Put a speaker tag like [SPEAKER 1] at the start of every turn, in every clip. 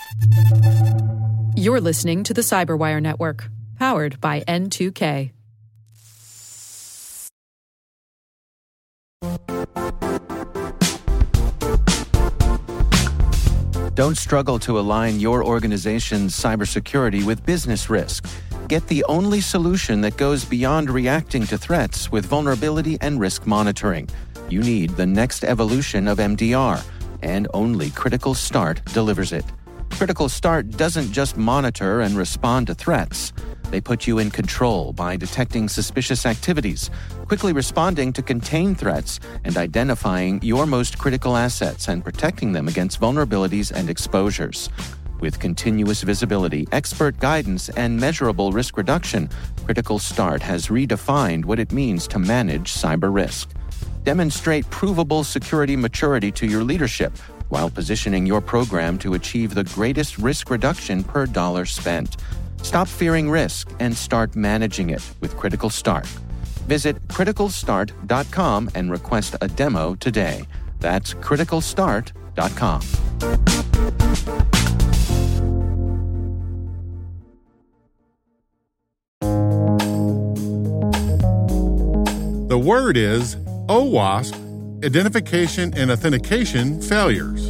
[SPEAKER 1] You're listening to the Cyberwire Network, powered by N2K.
[SPEAKER 2] Don't struggle to align your organization's cybersecurity with business risk. Get the only solution that goes beyond reacting to threats with vulnerability and risk monitoring. You need the next evolution of MDR, and only Critical Start delivers it. Critical Start doesn't just monitor and respond to threats. They put you in control by detecting suspicious activities, quickly responding to contain threats, and identifying your most critical assets and protecting them against vulnerabilities and exposures. With continuous visibility, expert guidance, and measurable risk reduction, Critical Start has redefined what it means to manage cyber risk. Demonstrate provable security maturity to your leadership while positioning your program to achieve the greatest risk reduction per dollar spent. Stop fearing risk and start managing it with Critical Start. Visit criticalstart.com and request a demo today. That's criticalstart.com.
[SPEAKER 3] The word is OWASP, Identification and Authentication Failures.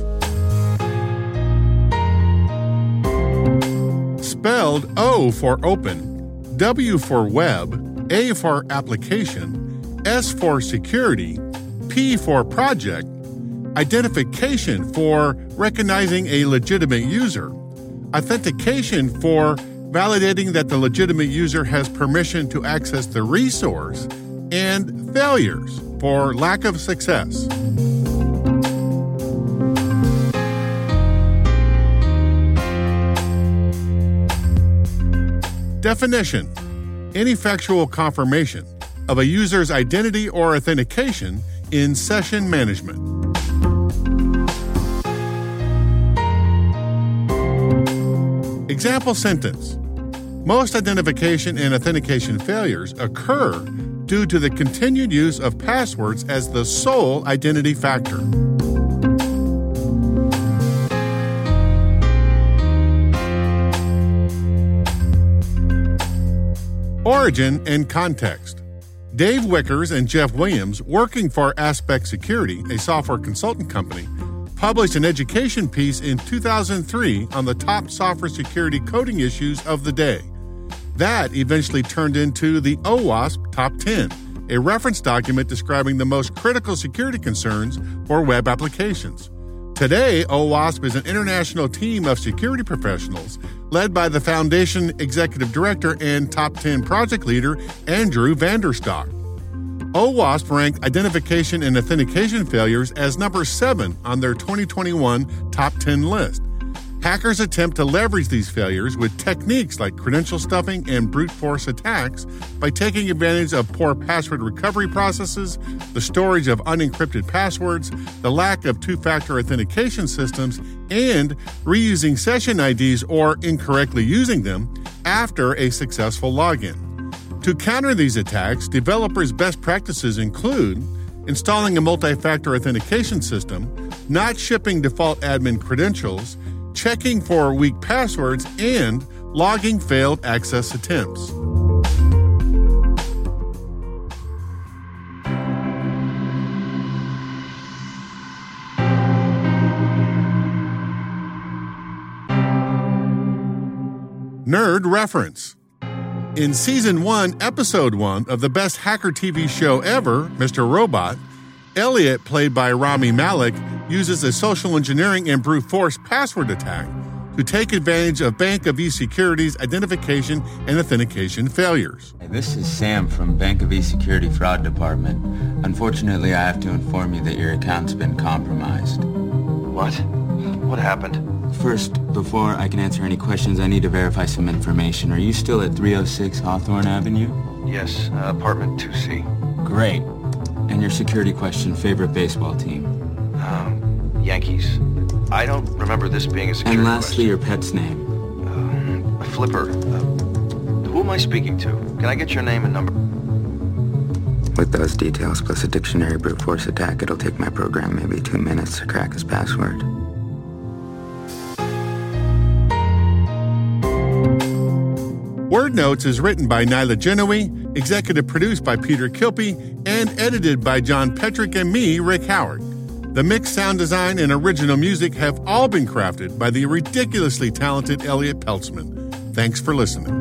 [SPEAKER 3] Spelled O for open, W for web, A for application, S for security, P for project, identification for recognizing a legitimate user, authentication for validating that the legitimate user has permission to access the resource, and failures for lack of success. Definition: any factual confirmation of a user's identity or authentication in session management. Example sentence: most identification and authentication failures occur due to the continued use of passwords as the sole identity factor. Origin and context. Dave Wickers and Jeff Williams, working for Aspect Security, a software consultant company, published an education piece in 2003 on the top software security coding issues of the day. That eventually turned into the OWASP Top 10, a reference document describing the most critical security concerns for web applications. Today, OWASP is an international team of security professionals led by the Foundation Executive Director and Top 10 project leader, Andrew Vanderstock. OWASP ranked identification and authentication failures as number 7 on their 2021 Top 10 list. Hackers attempt to leverage these failures with techniques like credential stuffing and brute force attacks by taking advantage of poor password recovery processes, the storage of unencrypted passwords, the lack of two-factor authentication systems, and reusing session IDs or incorrectly using them after a successful login. To counter these attacks, developers' best practices include installing a multi-factor authentication system, not shipping default admin credentials, checking for weak passwords, and logging failed access attempts. Nerd reference. In Season 1, Episode 1 of the best hacker TV show ever, Mr. Robot, Elliot, played by Rami Malek, uses a social engineering and brute force password attack to take advantage of Bank of East Security's identification and authentication failures.
[SPEAKER 4] Hey, this is Sam from Bank of East Security Fraud Department. Unfortunately, I have to inform you that your account's been compromised.
[SPEAKER 5] What? What happened?
[SPEAKER 4] First, before I can answer any questions, I need to verify some information. Are you still at 306 Hawthorne Avenue?
[SPEAKER 5] Yes, apartment 2C.
[SPEAKER 4] Great. And your security question, favorite baseball team?
[SPEAKER 5] Yankees. I don't remember this being a security
[SPEAKER 4] question. And lastly,
[SPEAKER 5] question.
[SPEAKER 4] Your pet's name?
[SPEAKER 5] Flipper. Who am I speaking to? Can I get your name and number?
[SPEAKER 6] With those details plus a dictionary brute force attack, it'll take my program maybe 2 minutes to crack his password.
[SPEAKER 3] Word Notes is written by Nyla Genoe, executive produced by Peter Kilpie, and edited by John Petrick and me, Rick Howard. The mix, sound design, and original music have all been crafted by the ridiculously talented Elliot Peltzman. Thanks for listening.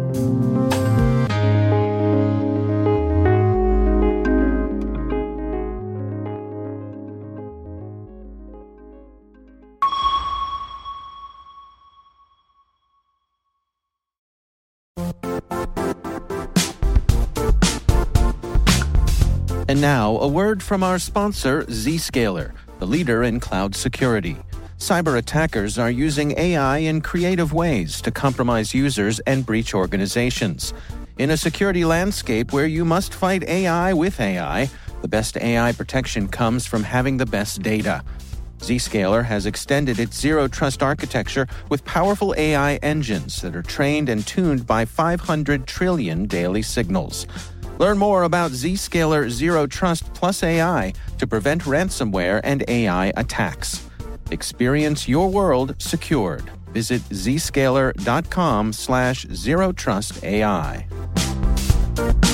[SPEAKER 2] And now, a word from our sponsor, Zscaler, the leader in cloud security. Cyber attackers are using AI in creative ways to compromise users and breach organizations. In a security landscape where you must fight AI with AI, the best AI protection comes from having the best data. Zscaler has extended its Zero Trust architecture with powerful AI engines that are trained and tuned by 500 trillion daily signals. Learn more about Zscaler Zero Trust Plus AI to prevent ransomware and AI attacks. Experience your world secured. Visit zscaler.com/zerotrustai.